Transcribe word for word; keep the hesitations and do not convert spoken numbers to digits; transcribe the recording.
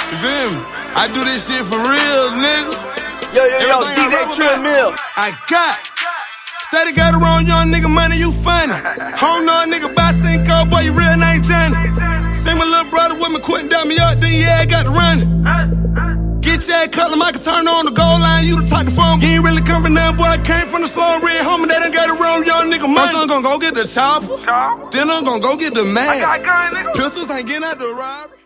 You feel me? I do this shit for real, nigga. Yo, yo, yo, D J Trill Mill. I got. Say they got it wrong, young nigga, money, you funny. Home know a nigga by Cinco, boy, you real name Johnny. See my little brother with me, quitting down me up, then yeah, I got to run it. Get your ass cut, I can turn on the goal line, you to talk the phone. You ain't really come from nothing, boy, I came from the slow red homie, they done got it wrong, young nigga, money. First I'm gonna go get the chopper, then I'm gonna go get the mag. Pistols ain't getting out the robbery.